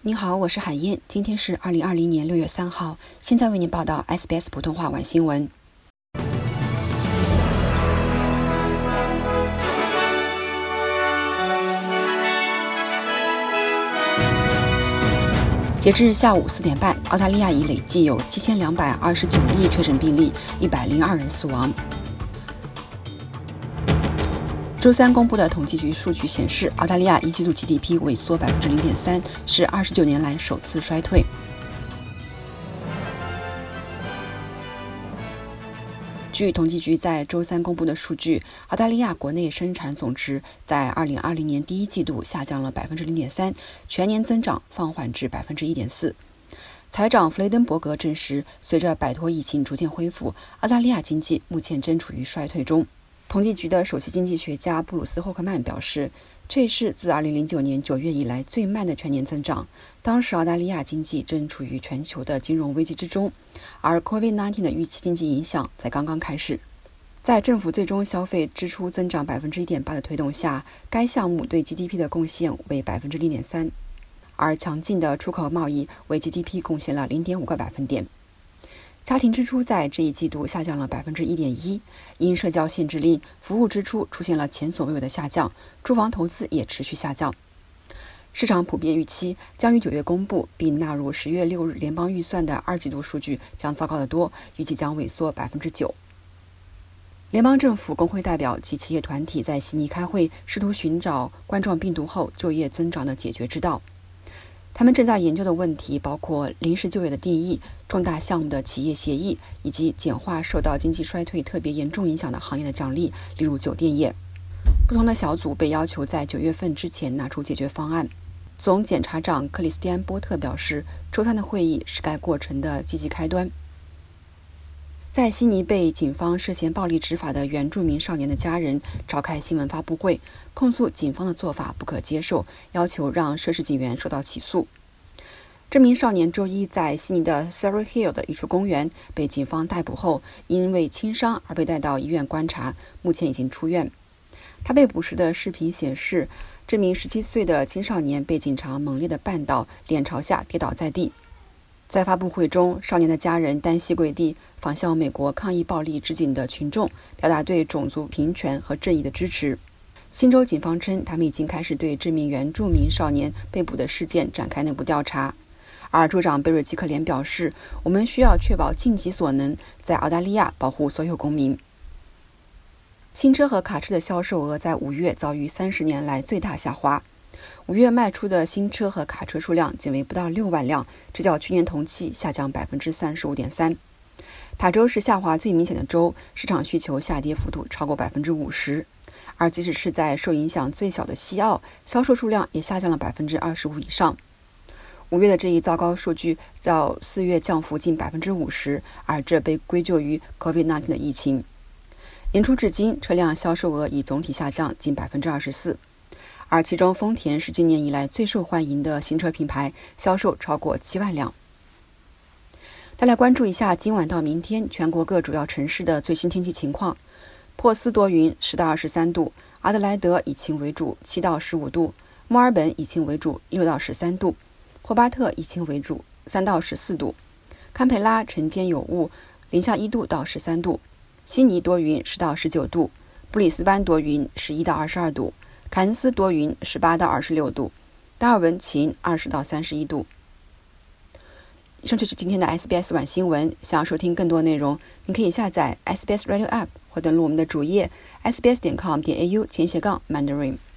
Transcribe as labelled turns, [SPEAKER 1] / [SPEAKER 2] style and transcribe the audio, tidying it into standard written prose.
[SPEAKER 1] 您好，我是海燕，今天是2020年6月3号，现在为您报道 SBS 普通话晚新闻。截至下午4点半，澳大利亚已累计有7229例确诊病例，102人死亡。周三公布的统计局数据显示，澳大利亚一季度 GDP 萎缩 0.3%， 是29年来首次衰退。据统计局在周三公布的数据，澳大利亚国内生产总值在2020年第一季度下降了 0.3%， 全年增长放缓至 1.4%。财长弗雷登伯格证实，随着摆脱疫情逐渐恢复，澳大利亚经济目前正处于衰退中。统计局的首席经济学家布鲁斯·霍克曼表示，这是自2009年9月以来最慢的全年增长。当时澳大利亚经济正处于全球的金融危机之中，而 COVID-19 的预期经济影响才刚刚开始。在政府最终消费支出增长 1.8% 的推动下，该项目对 GDP 的贡献为 0.3%， 而强劲的出口贸易为 GDP 贡献了 0.5个百分点。家庭支出在这一季度下降了 1.1%， 因社交限制令，服务支出出现了前所未有的下降，住房投资也持续下降。市场普遍预期将于9月公布并纳入10月6日联邦预算的二季度数据将糟糕得多，预计将萎缩 9%。 联邦政府工会代表及企业团体在悉尼开会，试图寻找冠状病毒后就业增长的解决之道。他们正在研究的问题包括临时就业的定义、重大项目的企业协议，以及简化受到经济衰退特别严重影响的行业的奖励，例如酒店业。不同的小组被要求在9月份之前拿出解决方案。总检察长克里斯蒂安·波特表示，周三的会议是该过程的积极开端。在悉尼被警方涉嫌暴力执法的原住民少年的家人召开新闻发布会，控诉警方的做法不可接受，要求让涉事警员受到起诉。这名少年周一在悉尼的 Surrey Hill 的一处公园被警方逮捕后，因为轻伤而被带到医院观察，目前已经出院。他被捕时的视频显示，这名17岁的青少年被警察猛烈地绊倒，脸朝下跌倒在地。在发布会中，少年的家人单膝跪地，仿效美国抗议暴力执警的群众，表达对种族平权和正义的支持。新州警方称，他们已经开始对这名原住民少年被捕的事件展开内部调查。而州长贝瑞基克连表示，我们需要确保尽己所能，在澳大利亚保护所有公民。新车和卡车的销售额在5月遭遇30年来最大下滑。5月卖出的新车和卡车数量仅为不到6万辆，这较去年同期下降 35.3%。 塔州是下滑最明显的州，市场需求下跌幅度超过 50%。 而即使是在受影响最小的西澳，销售数量也下降了 25% 以上。5月的这一糟糕数据较4月降幅近 50%， 而这被归咎于 COVID-19 的疫情。年初至今，车辆销售额已总体下降近 24%。而其中丰田是今年以来最受欢迎的新车品牌，销售超过7万辆。再来关注一下今晚到明天全国各主要城市的最新天气情况。珀斯多云10到23度，阿德莱德以晴为主7到15度，墨尔本以晴为主6到13度，霍巴特以晴为主3到14度，堪培拉晨间有雾零下1度到13度，悉尼多云10到19度，布里斯班多云11到22度，凯恩斯多云18到26度，达尔文晴20到31度。以上就是今天的 SBS 晚新闻。想要收听更多内容，您可以下载 SBS Radio App 或登录我们的主页 sbs.com.au/Mandarin。